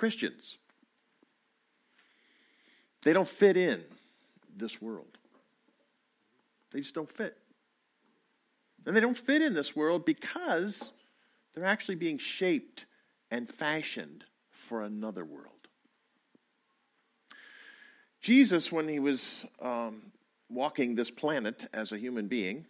Christians. They don't fit in this world. They just don't fit. And they don't fit in this world because they're actually being shaped and fashioned for another world. Jesus, when he was walking this planet as a human being,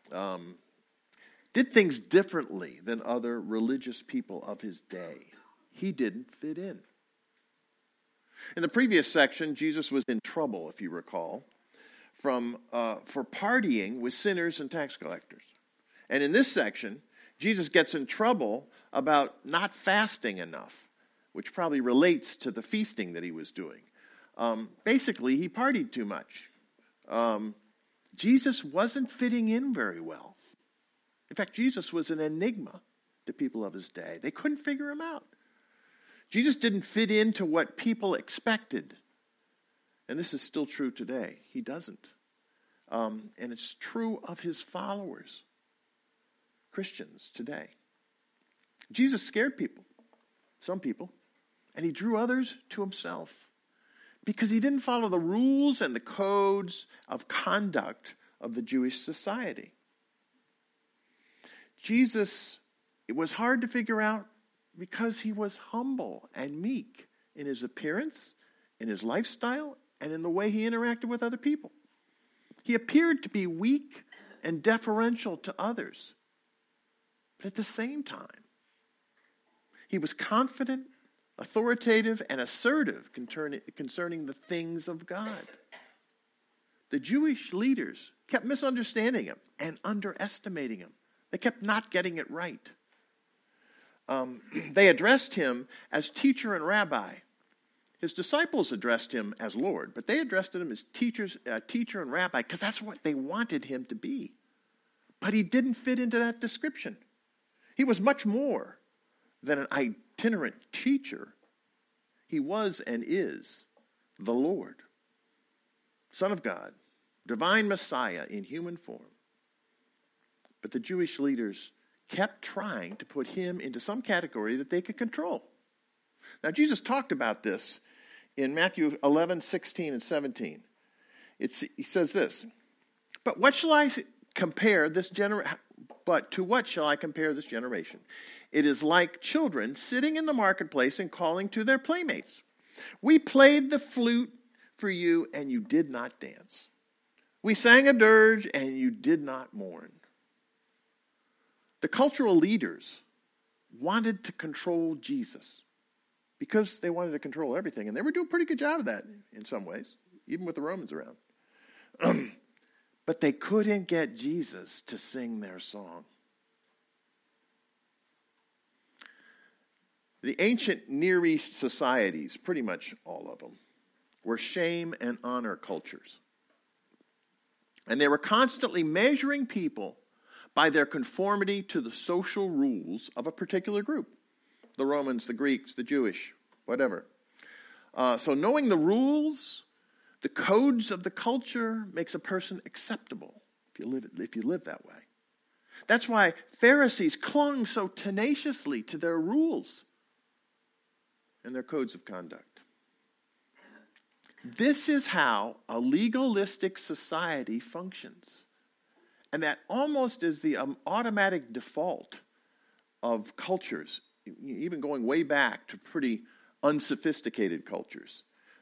did things differently than other religious people of his day. He didn't fit in. In the previous section, Jesus was in trouble, if you recall, for partying with sinners and tax collectors. And in this section, Jesus gets in trouble about not fasting enough, which probably relates to the feasting that he was doing. Basically, he partied too much. Jesus wasn't fitting in very well. In fact, Jesus was an enigma to people of his day. They couldn't figure him out. Jesus didn't fit into what people expected. And this is still true today. He doesn't. And it's true of his followers, Christians today. Jesus scared people, some people, and he drew others to himself because he didn't follow the rules and the codes of conduct of the Jewish society. Jesus, it was hard to figure out because he was humble and meek in his appearance, in his lifestyle, and in the way he interacted with other people. He appeared to be weak and deferential to others. But at the same time, he was confident, authoritative, and assertive concerning the things of God. The Jewish leaders kept misunderstanding him and underestimating him. They kept not getting it right. They addressed him as teacher and rabbi. His disciples addressed him as Lord, but they addressed him as teacher and rabbi because that's what they wanted him to be. But he didn't fit into that description. He was much more than an itinerant teacher. He was and is the Lord, Son of God, divine Messiah in human form. But the Jewish leaders kept trying to put him into some category that they could control. Now, Jesus talked about this in Matthew 11, 16, and 17. He says this, But to what shall I compare this generation? It is like children sitting in the marketplace and calling to their playmates. We played the flute for you, and you did not dance. We sang a dirge, and you did not mourn. The cultural leaders wanted to control Jesus because they wanted to control everything. And they were doing a pretty good job of that in some ways, even with the Romans around. But they couldn't get Jesus to sing their song. The ancient Near East societies, pretty much all of them, were shame and honor cultures. And they were constantly measuring people by their conformity to the social rules of a particular group. The Romans, the Greeks, the Jewish, whatever. So knowing the rules, the codes of the culture makes a person acceptable if you live that way. That's why Pharisees clung so tenaciously to their rules and their codes of conduct. This is how a legalistic society functions. And that almost is the automatic default of cultures, even going way back to pretty unsophisticated cultures.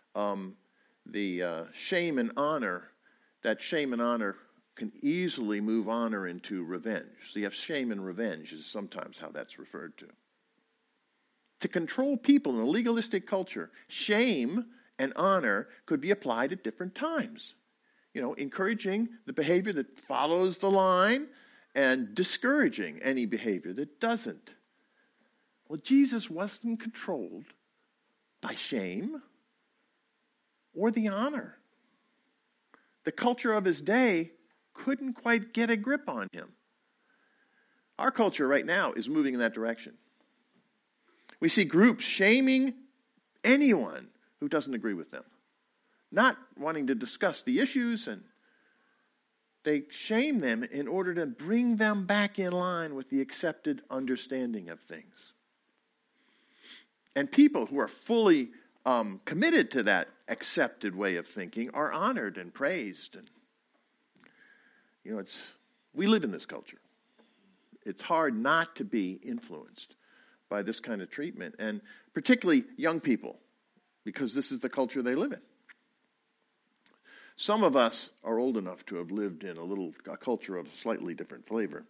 The shame and honor, that shame and honor can easily move honor into revenge. So you have shame and revenge is sometimes how that's referred to. To control people in a legalistic culture, shame and honor could be applied at different times. Encouraging the behavior that follows the line and discouraging any behavior that doesn't. Well, Jesus wasn't controlled by shame or the honor. The culture of his day couldn't quite get a grip on him. Our culture right now is moving in that direction. We see groups shaming anyone who doesn't agree with them, not wanting to discuss the issues, and they shame them in order to bring them back in line with the accepted understanding of things. And people who are fully committed to that accepted way of thinking are honored and praised. And we live in this culture. It's hard not to be influenced by this kind of treatment, and particularly young people, because this is the culture they live in. Some of us are old enough to have lived in a culture of slightly different flavor.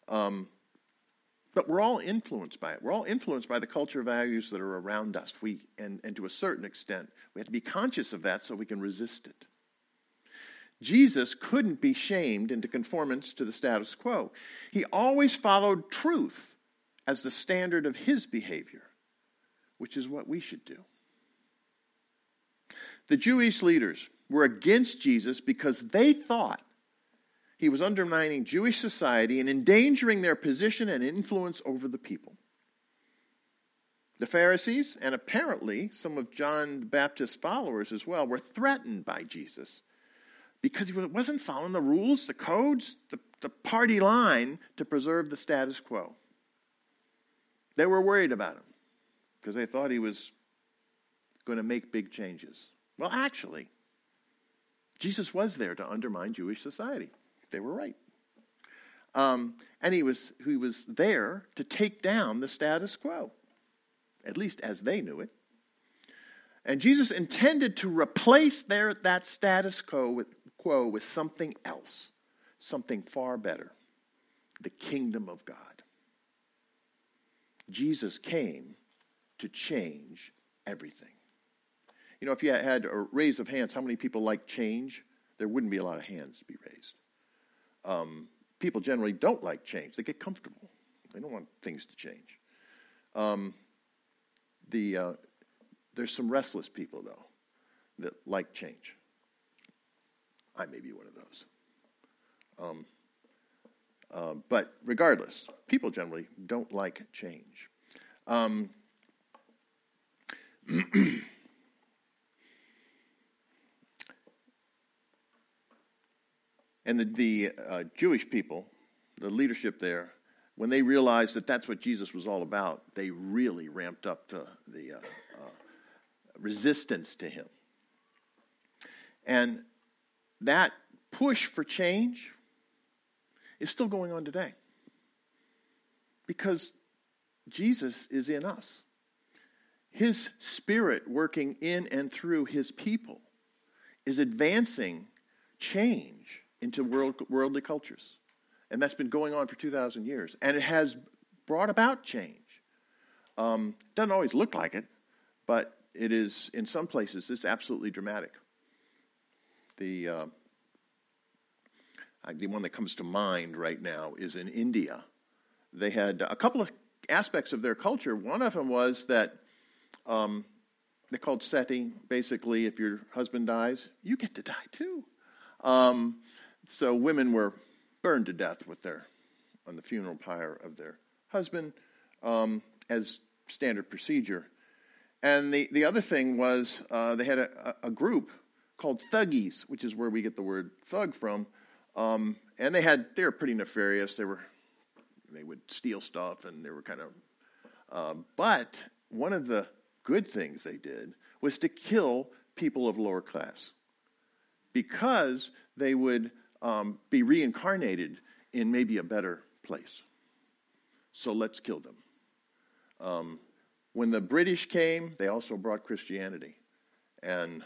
But we're all influenced by it. We're all influenced by the culture values that are around us. And to a certain extent, we have to be conscious of that so we can resist it. Jesus couldn't be shamed into conformance to the status quo. He always followed truth as the standard of his behavior, which is what we should do. The Jewish leaders were against Jesus because they thought he was undermining Jewish society and endangering their position and influence over the people. The Pharisees, and apparently some of John the Baptist's followers as well, were threatened by Jesus because he wasn't following the rules, the codes, the party line to preserve the status quo. They were worried about him because they thought he was going to make big changes. Well, actually, Jesus was there to undermine Jewish society. They were right. And he was there to take down the status quo, at least as they knew it. And Jesus intended to replace that status quo with something else, something far better, the kingdom of God. Jesus came to change everything. If you had a raise of hands, how many people like change? There wouldn't be a lot of hands to be raised. People generally don't like change. They get comfortable. They don't want things to change. There's some restless people, though, that like change. I may be one of those. But regardless, people generally don't like change. And the Jewish people, the leadership there, when they realized that that's what Jesus was all about, they really ramped up the resistance to him. And that push for change is still going on today. Because Jesus is in us. His Spirit working in and through his people is advancing change into worldly cultures. And that's been going on for 2,000 years. And it has brought about change. Doesn't always look like it, but it is, in some places, it's absolutely dramatic. The one that comes to mind right now is in India. They had a couple of aspects of their culture. One of them was that they called sati. Basically, if your husband dies, you get to die too. So women were burned to death on the funeral pyre of their husband as standard procedure. And the other thing was they had a group called Thuggies, which is where we get the word thug from. And they were pretty nefarious. They would steal stuff, and they were kind of. But one of the good things they did was to kill people of lower class, because they would be reincarnated in maybe a better place. So let's kill them. When the British came, they also brought Christianity. And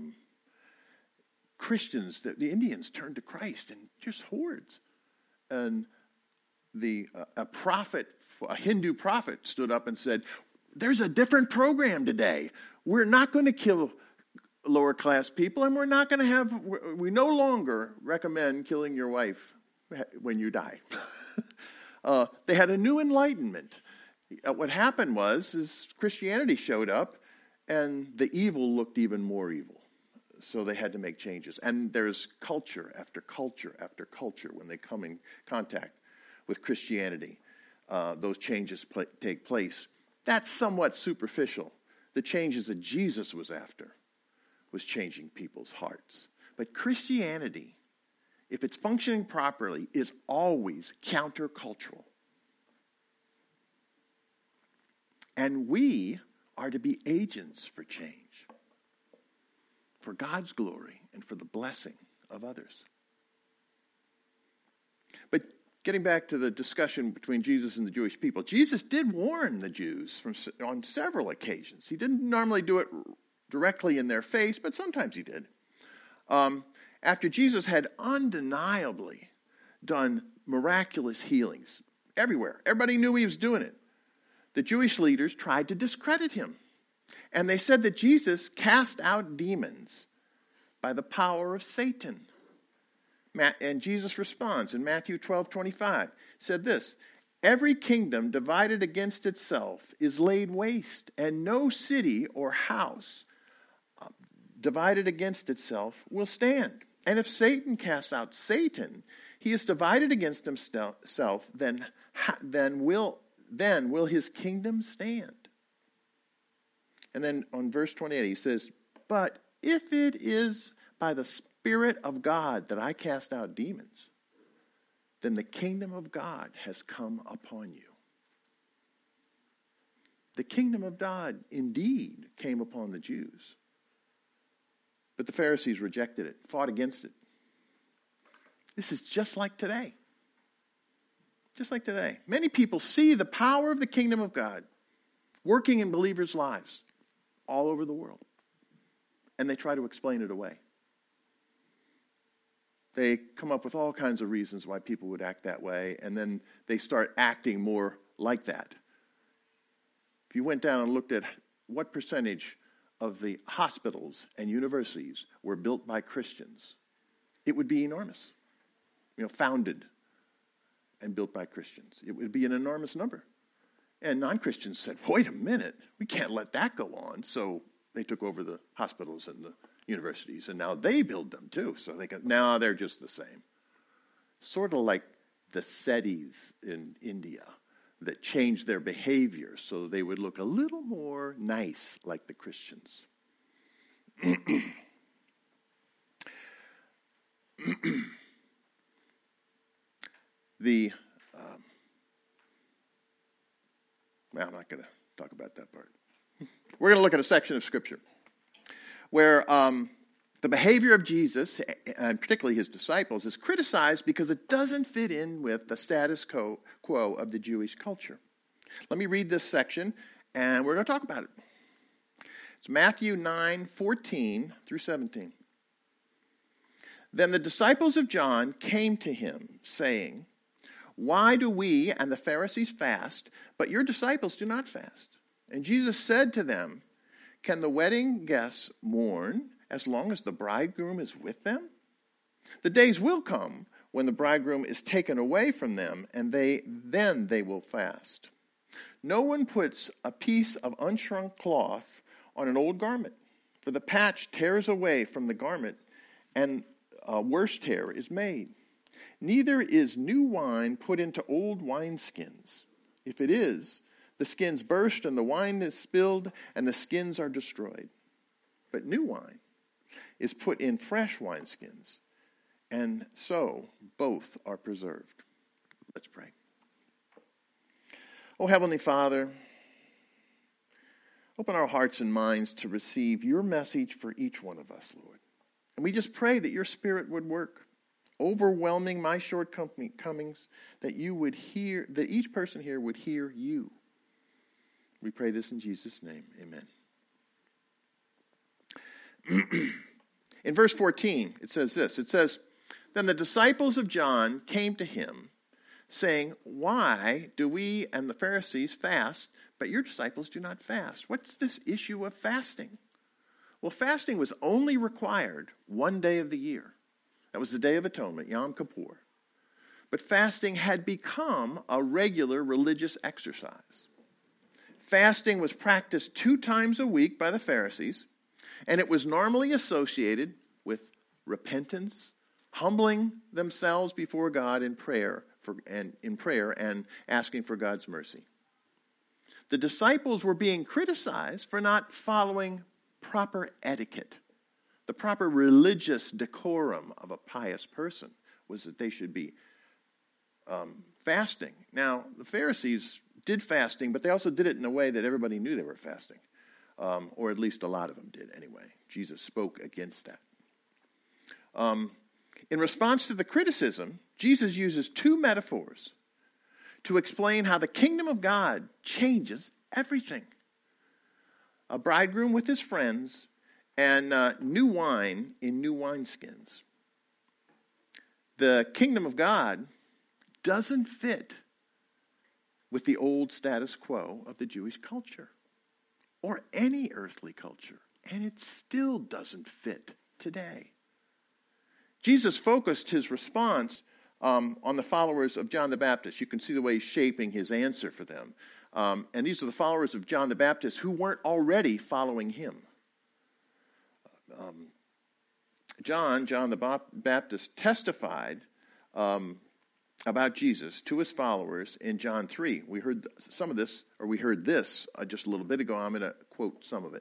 Christians, the Indians turned to Christ in just hordes. And a Hindu prophet stood up and said, there's a different program today. We're not going to kill lower class people, and we no longer recommend killing your wife when you die. They had a new enlightenment. What happened is Christianity showed up, and the evil looked even more evil. So they had to make changes. And there's culture after culture after culture when they come in contact with Christianity. Those changes take place. That's somewhat superficial. The changes that Jesus was after was changing people's hearts. But Christianity, if it's functioning properly, is always countercultural. And we are to be agents for change, for God's glory and for the blessing of others. But getting back to the discussion between Jesus and the Jewish people, Jesus did warn the Jews on several occasions. He didn't normally do it directly in their face, but sometimes he did. After Jesus had undeniably done miraculous healings everywhere, everybody knew he was doing it, the Jewish leaders tried to discredit him. And they said that Jesus cast out demons by the power of Satan. And Jesus responds in Matthew 12:25. Said this, "Every kingdom divided against itself is laid waste, and no city or house divided against itself will stand. And if Satan casts out Satan, he is divided against himself, then will his kingdom stand?" And then on verse 28 he says, "But if it is by the Spirit of God that I cast out demons, then the kingdom of God has come upon you." The kingdom of God indeed came upon the Jews. But the Pharisees rejected it, fought against it. This is just like today. Just like today. Many people see the power of the kingdom of God working in believers' lives all over the world. And they try to explain it away. They come up with all kinds of reasons why people would act that way, and then they start acting more like that. If you went down and looked at what percentage of the hospitals and universities were built by Christians, it would be enormous. Founded and built by Christians. It would be an enormous number. And non-Christians said, wait a minute, we can't let that go on. So they took over the hospitals and the universities, and now they build them too. So now they're just the same. Sort of like the Sedis in India that changed their behavior so they would look a little more nice like the Christians. I'm not going to talk about that part. We're going to look at a section of Scripture where the behavior of Jesus, and particularly his disciples, is criticized because it doesn't fit in with the status quo of the Jewish culture. Let me read this section, and we're going to talk about it. It's Matthew 9:14 through 17. "Then the disciples of John came to him, saying, 'Why do we and the Pharisees fast, but your disciples do not fast?' And Jesus said to them, 'Can the wedding guests mourn as long as the bridegroom is with them? The days will come when the bridegroom is taken away from them, and then they will fast. No one puts a piece of unshrunk cloth on an old garment, for the patch tears away from the garment, and a worse tear is made. Neither is new wine put into old wineskins. If it is, the skins burst and the wine is spilled and the skins are destroyed. But new wine is put in fresh wineskins, and so both are preserved." Let's pray. Oh, Heavenly Father, open our hearts and minds to receive your message for each one of us, Lord. And we just pray that your Spirit would work, overwhelming my shortcomings, that each person here would hear you. We pray this in Jesus' name. Amen. In verse 14, it says this. It says, "Then the disciples of John came to him, saying, 'Why do we and the Pharisees fast, but your disciples do not fast?'" What's this issue of fasting? Well, fasting was only required one day of the year. That was the Day of Atonement, Yom Kippur. But fasting had become a regular religious exercise. Fasting was practiced 2 times a week by the Pharisees, and it was normally associated with repentance, humbling themselves before God in prayer and asking for God's mercy. The disciples were being criticized for not following proper etiquette. The proper religious decorum of a pious person was that they should be fasting. Now, the Pharisees did fasting, but they also did it in a way that everybody knew they were fasting. or at least a lot of them did anyway. Jesus spoke against that. In response to the criticism, Jesus uses two metaphors to explain how the kingdom of God changes everything. A bridegroom with his friends and new wine in new wineskins. The kingdom of God doesn't fit with the old status quo of the Jewish culture or any earthly culture, and it still doesn't fit today. Jesus focused his response on the followers of John the Baptist. You can see the way he's shaping his answer for them. And these are the followers of John the Baptist who weren't already following him. John the Baptist testified about Jesus to his followers in John 3. We heard some of this, or we heard this just a little bit ago. I'm going to quote some of it.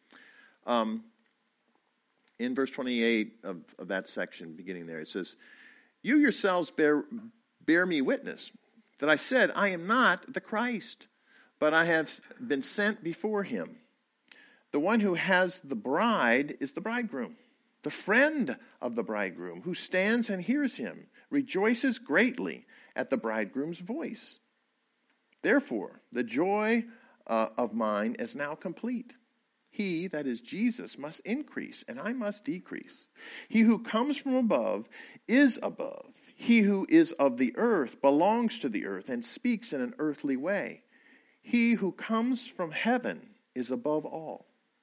In verse 28 of that section, beginning there, it says, "You yourselves bear me witness that I said, I am not the Christ, but I have been sent before him. The one who has the bride is the bridegroom. The friend of the bridegroom who stands and hears him rejoices greatly at the bridegroom's voice. Therefore, the joy of mine is now complete. He, that is Jesus, must increase, and I must decrease. He who comes from above is above. He who is of the earth belongs to the earth and speaks in an earthly way. He who comes from heaven is above all."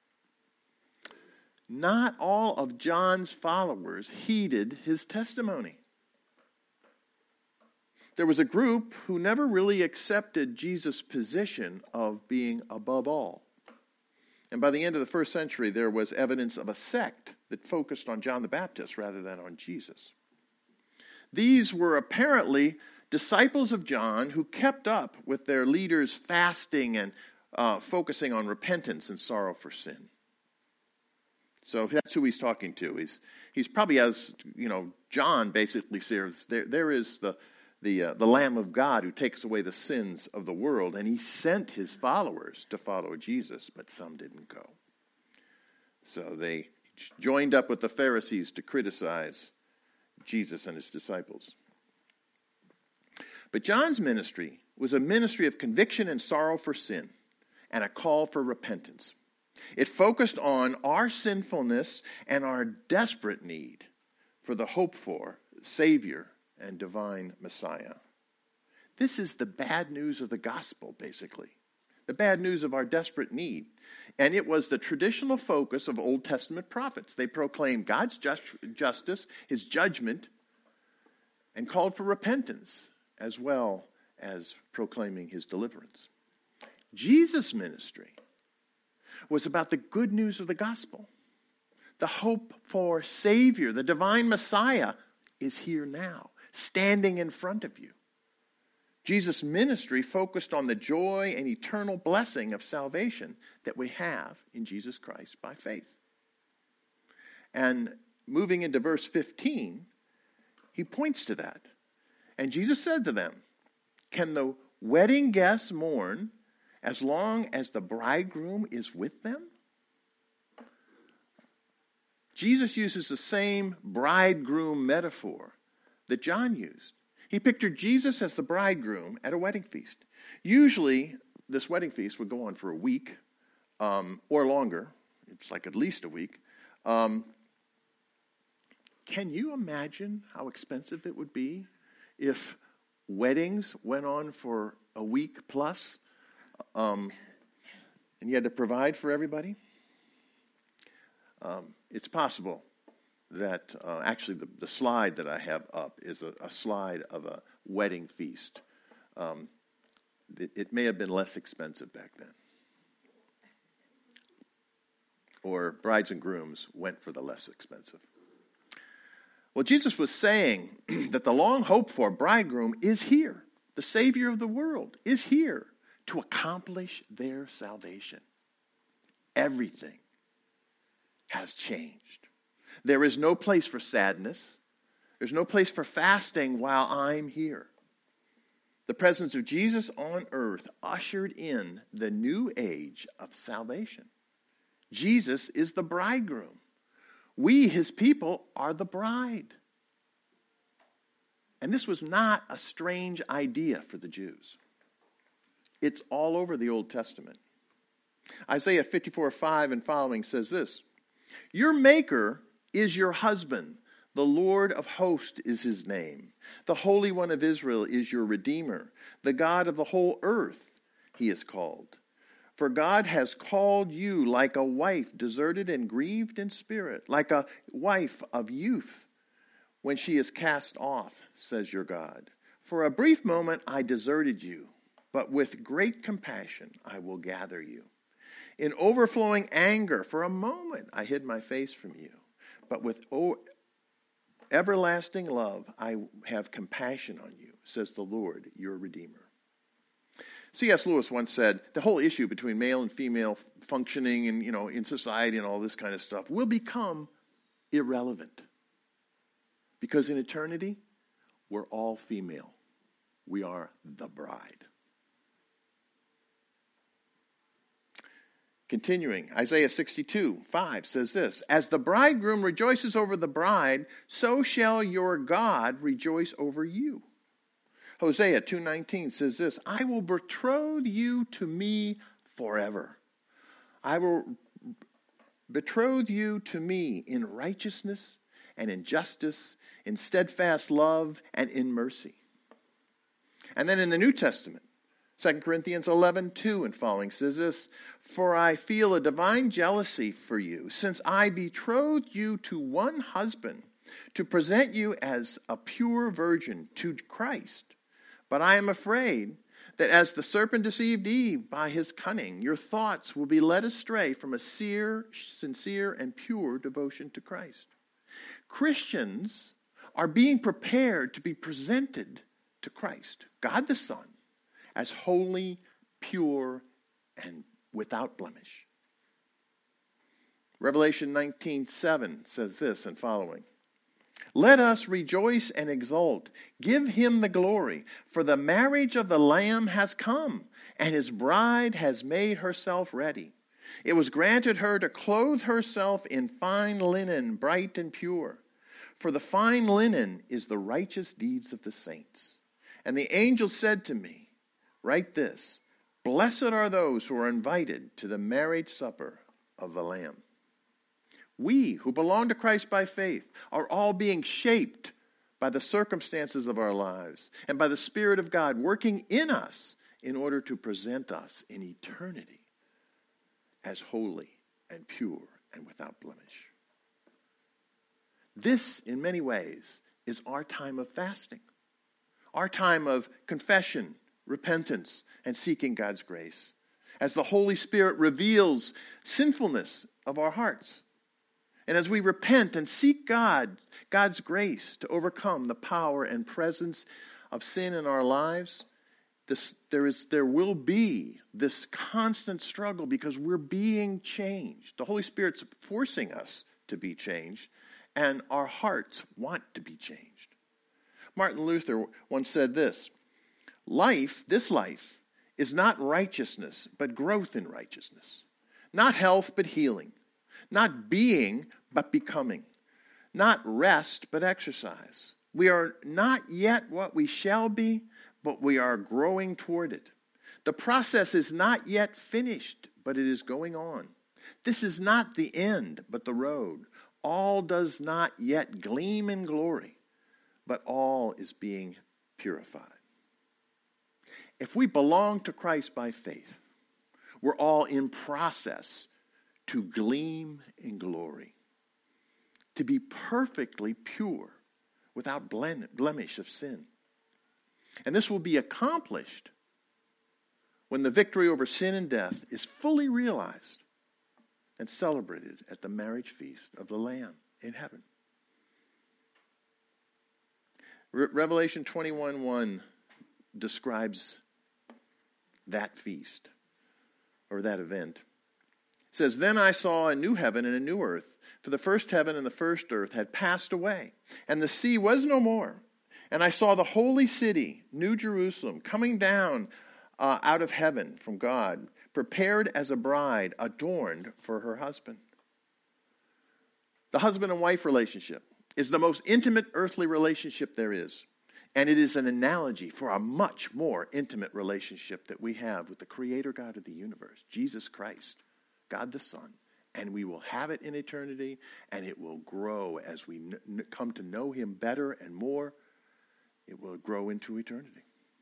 Not all of John's followers heeded his testimony. There was a group who never really accepted Jesus' position of being above all. And by the end of the first century, there was evidence of a sect that focused on John the Baptist rather than on Jesus. These were apparently disciples of John who kept up with their leaders' fasting and focusing on repentance and sorrow for sin. So that's who he's talking to. He's probably, as John basically says, there is the Lamb of God who takes away the sins of the world, and he sent his followers to follow Jesus, but some didn't go. So they joined up with the Pharisees to criticize Jesus and his disciples. But John's ministry was a ministry of conviction and sorrow for sin, and a call for repentance. It focused on our sinfulness and our desperate need for the hoped-for Savior and divine Messiah. This is the bad news of the gospel, basically. The bad news of our desperate need. And it was the traditional focus of Old Testament prophets. They proclaimed God's justice, his judgment, and called for repentance, as well as proclaiming his deliverance. Jesus' ministry was about the good news of the gospel. The hope for Savior, the divine Messiah, is here now, standing in front of you. Jesus' ministry focused on the joy and eternal blessing of salvation that we have in Jesus Christ by faith. And moving into verse 15, he points to that. And Jesus said to them, "Can the wedding guests mourn as long as the bridegroom is with them?" Jesus uses the same bridegroom metaphor that John used. He pictured Jesus as the bridegroom at a wedding feast. Usually, this wedding feast would go on for a week or longer. It's like at least a week. Can you imagine how expensive it would be if weddings went on for a week plus? And you had to provide for everybody? It's possible that actually the slide that I have up is a slide of a wedding feast. It may have been less expensive back then. Or brides and grooms went for the less expensive. Well, Jesus was saying that the long hoped for bridegroom is here. The Savior of the world is here to accomplish their salvation. Everything has changed. There is no place for sadness. There's no place for fasting while I'm here. The presence of Jesus on earth ushered in the new age of salvation. Jesus is the bridegroom. We, his people, are the bride. And this was not a strange idea for the Jews. It's all over the Old Testament. Isaiah 54:5 and following says this, "Your maker is your husband. The Lord of hosts is his name. The Holy One of Israel is your Redeemer. The God of the whole earth he is called. For God has called you like a wife deserted and grieved in spirit, like a wife of youth when she is cast off, says your God. For a brief moment I deserted you, but with great compassion I will gather you. In overflowing anger, for a moment I hid my face from you, but with everlasting love I have compassion on you, says the Lord, your Redeemer." C.S. Lewis once said, the whole issue between male and female functioning and, in society and all this kind of stuff will become irrelevant. Because in eternity, we're all female. We are the bride. Continuing, Isaiah 62:5 says this, "As the bridegroom rejoices over the bride, so shall your God rejoice over you." Hosea 2:19 says this, "I will betroth you to me forever. I will betroth you to me in righteousness and in justice, in steadfast love and in mercy." And then in the New Testament, 2 Corinthians 11:2 and following says this, "For I feel a divine jealousy for you, since I betrothed you to one husband, to present you as a pure virgin to Christ. But I am afraid that as the serpent deceived Eve by his cunning, your thoughts will be led astray from a sincere and pure devotion to Christ." Christians are being prepared to be presented to Christ, God the Son, as holy, pure, and without blemish. Revelation 19:7 says this and following, "Let us rejoice and exult. Give him the glory, for the marriage of the Lamb has come, and his bride has made herself ready. It was granted her to clothe herself in fine linen, bright and pure. For the fine linen is the righteous deeds of the saints. And the angel said to me, write this, Blessed are those who are invited to the marriage supper of the Lamb." We who belong to Christ by faith are all being shaped by the circumstances of our lives and by the Spirit of God working in us in order to present us in eternity as holy and pure and without blemish. This, in many ways, is our time of fasting, our time of confession, repentance, and seeking God's grace, as the Holy Spirit reveals sinfulness of our hearts. And as we repent and seek God's grace to overcome the power and presence of sin in our lives, there will be this constant struggle because we're being changed. The Holy Spirit's forcing us to be changed, and our hearts want to be changed. Martin Luther once said this, this life is not righteousness, but growth in righteousness. Not health, but healing. Not being, but becoming. Not rest, but exercise. We are not yet what we shall be, but we are growing toward it. The process is not yet finished, but it is going on. This is not the end, but the road. All does not yet gleam in glory, but all is being purified. If we belong to Christ by faith, we're all in process to gleam in glory, to be perfectly pure, without blemish of sin. And this will be accomplished when the victory over sin and death is fully realized and celebrated at the marriage feast of the Lamb in heaven. Revelation 21:1 describes that feast, or that event. It says, "Then I saw a new heaven and a new earth, for the first heaven and the first earth had passed away, and the sea was no more. And I saw the holy city, New Jerusalem, coming down out of heaven from God, prepared as a bride, adorned for her husband. The husband and wife relationship is the most intimate earthly relationship there is. And it is an analogy for a much more intimate relationship that we have with the Creator God of the universe, Jesus Christ, God the Son. And we will have it in eternity, and it will grow as we come to know Him better and more. It will grow into eternity.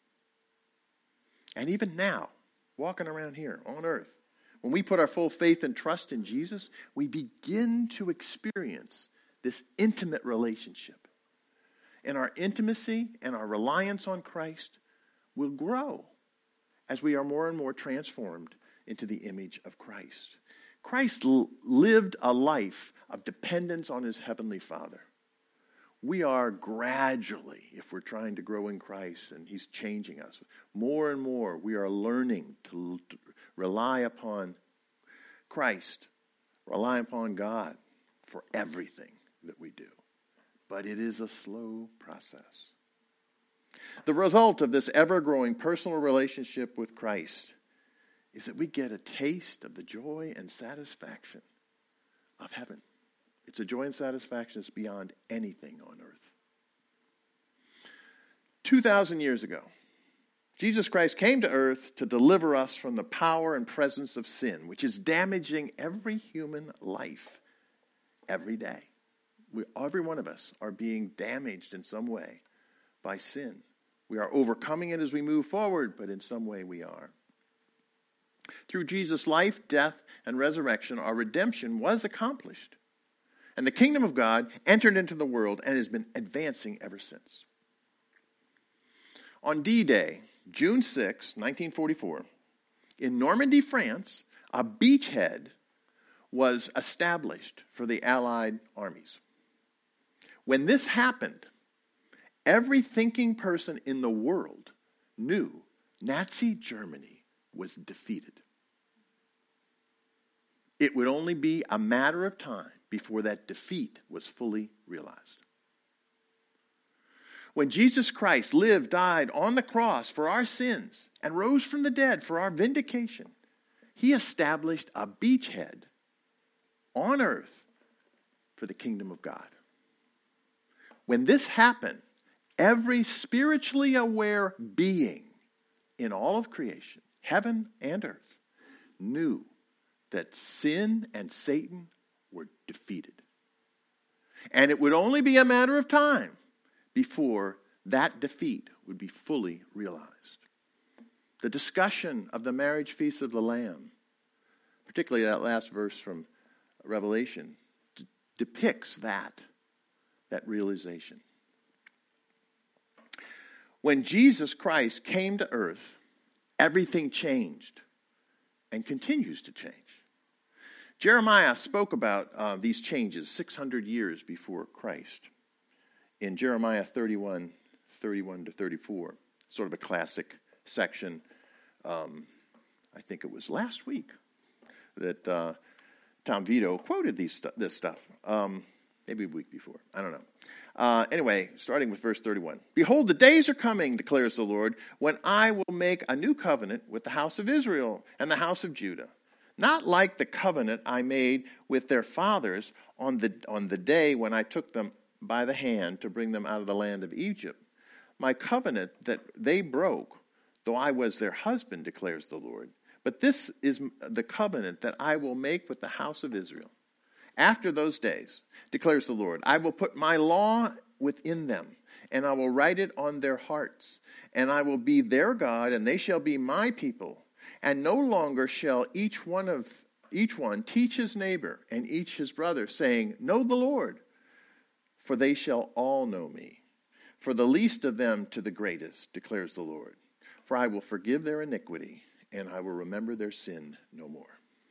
And even now, walking around here on earth, when we put our full faith and trust in Jesus, we begin to experience this intimate relationship. And our intimacy and our reliance on Christ will grow as we are more and more transformed into the image of Christ. Christ lived a life of dependence on His Heavenly Father. We are gradually, if we're trying to grow in Christ and He's changing us, more and more we are learning to rely upon Christ, rely upon God for everything that we do. But it is a slow process. The result of this ever-growing personal relationship with Christ is that we get a taste of the joy and satisfaction of heaven. It's a joy and satisfaction that's beyond anything on earth. 2,000 years ago, Jesus Christ came to earth to deliver us from the power and presence of sin, which is damaging every human life every day. Every one of us are being damaged in some way by sin. We are overcoming it as we move forward, but in some way we are. Through Jesus' life, death, and resurrection, our redemption was accomplished. And the kingdom of God entered into the world and has been advancing ever since. On D-Day, June 6, 1944, in Normandy, France, a beachhead was established for the Allied armies. When this happened, every thinking person in the world knew Nazi Germany was defeated. It would only be a matter of time before that defeat was fully realized. When Jesus Christ lived, died on the cross for our sins, and rose from the dead for our vindication, He established a beachhead on earth for the kingdom of God. When this happened, every spiritually aware being in all of creation, heaven and earth, knew that sin and Satan were defeated. And it would only be a matter of time before that defeat would be fully realized. The discussion of the marriage feast of the Lamb, particularly that last verse from Revelation, depicts that realization. When Jesus Christ came to earth, everything changed and continues to change. Jeremiah spoke about these changes 600 years before Christ in Jeremiah 31 to 34, sort of a classic section. I think it was last week that Tom Vito quoted this stuff. Maybe a week before. I don't know. Anyway, starting with verse 31. Behold, the days are coming, declares the Lord, when I will make a new covenant with the house of Israel and the house of Judah. Not like the covenant I made with their fathers on the day when I took them by the hand to bring them out of the land of Egypt. My covenant that they broke, though I was their husband, declares the Lord. But this is the covenant that I will make with the house of Israel. After those days, declares the Lord, I will put my law within them, and I will write it on their hearts. And I will be their God, and they shall be my people. And no longer shall each one teach his neighbor and each his brother, saying, Know the Lord, for they shall all know me. For the least of them to the greatest, declares the Lord. For I will forgive their iniquity, and I will remember their sin no more.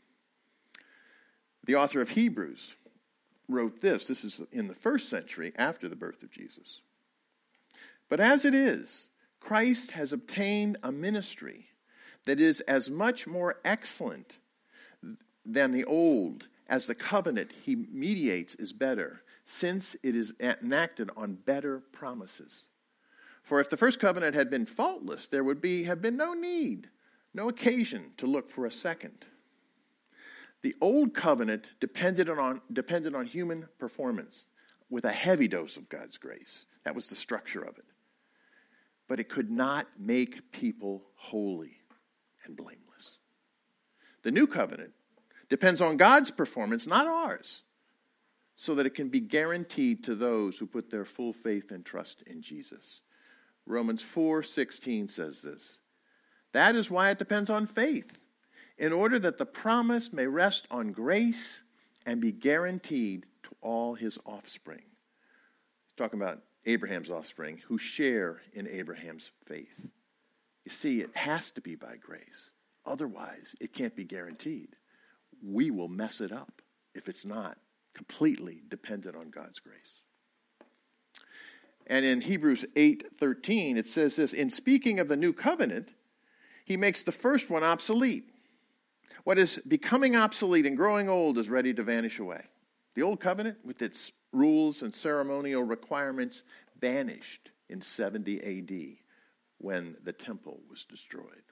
The author of Hebrews wrote this. This is in the 1st century after the birth of Jesus. But as it is, Christ has obtained a ministry that is as much more excellent than the old, as the covenant he mediates is better, since it is enacted on better promises. For if the first covenant had been faultless, there would have been no need, no occasion to look for a second. The old covenant depended on human performance with a heavy dose of God's grace. That was the structure of it. But it could not make people holy and blameless. The new covenant depends on God's performance, not ours, so that it can be guaranteed to those who put their full faith and trust in Jesus. Romans 4:16 says this. That is why it depends on faith, in order that the promise may rest on grace and be guaranteed to all his offspring. He's talking about Abraham's offspring who share in Abraham's faith. You see, it has to be by grace. Otherwise, it can't be guaranteed. We will mess it up if it's not completely dependent on God's grace. And in Hebrews 8:13, it says this, in speaking of the new covenant, he makes the first one obsolete. What is becoming obsolete and growing old is ready to vanish away. The old covenant, with its rules and ceremonial requirements, vanished in 70 AD when the temple was destroyed.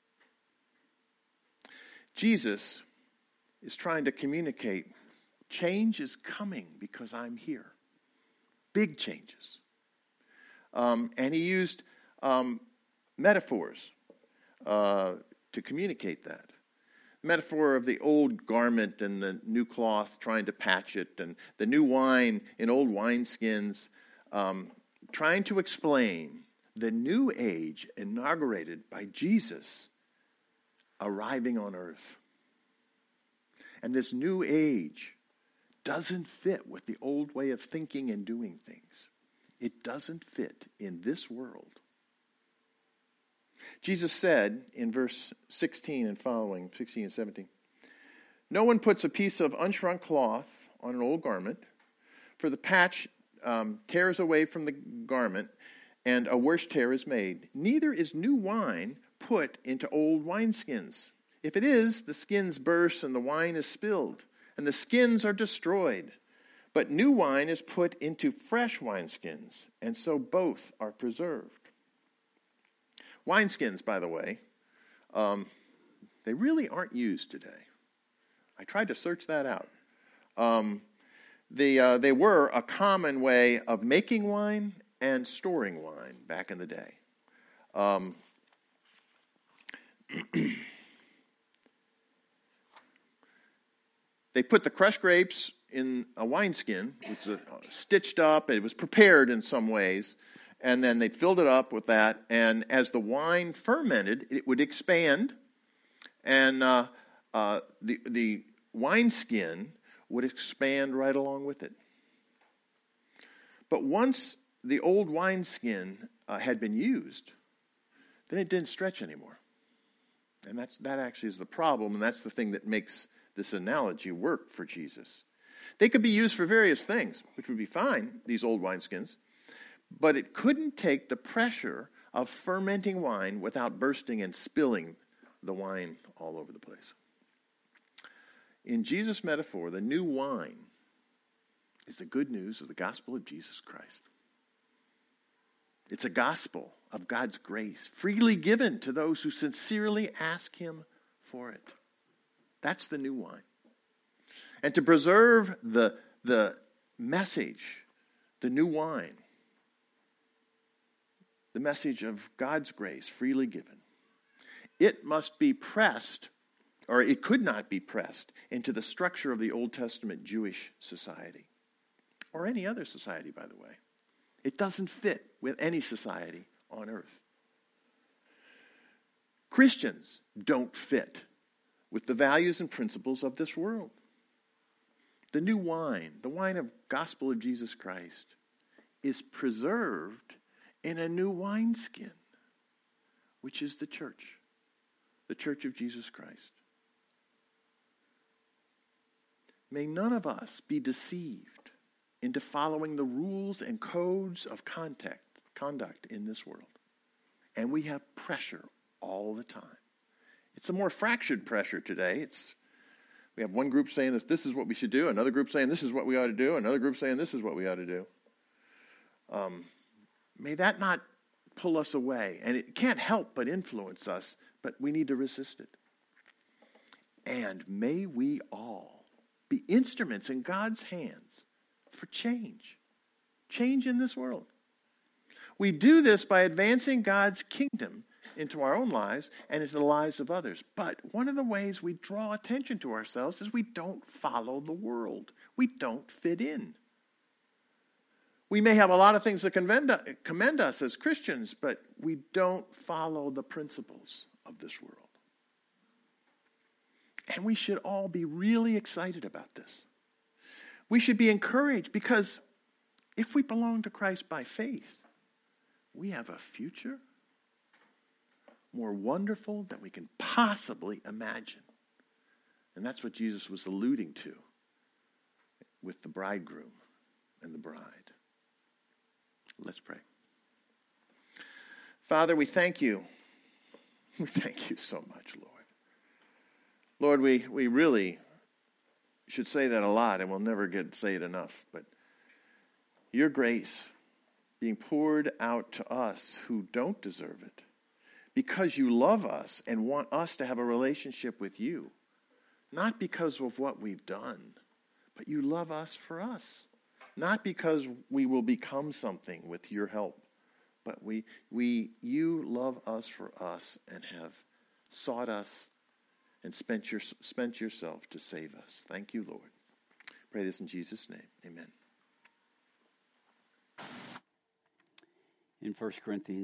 Jesus is trying to communicate, change is coming because I'm here. Big changes. And he used metaphors to communicate that. Metaphor of the old garment and the new cloth trying to patch it, and the new wine in old wineskins, trying to explain the new age inaugurated by Jesus arriving on earth. And this new age doesn't fit with the old way of thinking and doing things. It doesn't fit in this world. Jesus said in verse 16 and following, 16 and 17, no one puts a piece of unshrunk cloth on an old garment, for the patch tears away from the garment, and a worse tear is made. Neither is new wine put into old wineskins. If it is, the skins burst and the wine is spilled, and the skins are destroyed. But new wine is put into fresh wineskins, and so both are preserved. Wineskins, by the way, they really aren't used today. I tried to search that out. They were a common way of making wine and storing wine back in the day. They put the crushed grapes in a wineskin, which was stitched up. It was prepared in some ways. And then they filled it up with that. And as the wine fermented, it would expand. And the wineskin would expand right along with it. But once the old wineskin had been used, then it didn't stretch anymore. And that actually is the problem. And that's the thing that makes this analogy work for Jesus. They could be used for various things, which would be fine, these old wineskins. But it couldn't take the pressure of fermenting wine without bursting and spilling the wine all over the place. In Jesus' metaphor, the new wine is the good news of the gospel of Jesus Christ. It's a gospel of God's grace, freely given to those who sincerely ask him for it. That's the new wine. And to preserve the message, the new wine, the message of God's grace freely given, it must be pressed, or it could not be pressed, into the structure of the Old Testament Jewish society, or any other society, by the way. It doesn't fit with any society on earth. Christians don't fit with the values and principles of this world. The new wine, the wine of gospel of Jesus Christ, is preserved in a new wineskin, which is the church of Jesus Christ. May none of us be deceived into following the rules and codes of conduct in this world. And we have pressure all the time. It's a more fractured pressure today. We have one group saying this is what we should do, another group saying this is what we ought to do, another group saying this is what we ought to do. May that not pull us away, and it can't help but influence us, but we need to resist it. And may we all be instruments in God's hands for change. Change in this world. We do this by advancing God's kingdom into our own lives and into the lives of others. But one of the ways we draw attention to ourselves is we don't follow the world. We don't fit in. We may have a lot of things that commend us as Christians, but we don't follow the principles of this world. And we should all be really excited about this. We should be encouraged because if we belong to Christ by faith, we have a future more wonderful than we can possibly imagine. And that's what Jesus was alluding to with the bridegroom and the bride. Let's pray. Father, we thank you. We thank you so much, Lord. Lord, we really should say that a lot, and we'll never get to say it enough. But your grace being poured out to us who don't deserve it, because you love us and want us to have a relationship with you, not because of what we've done, but you love us for us, not because we will become something with your help, but you love us for us and have sought us and spent yourself to save us. Thank you, Lord. Pray this in Jesus' name. Amen. In 1 Corinthians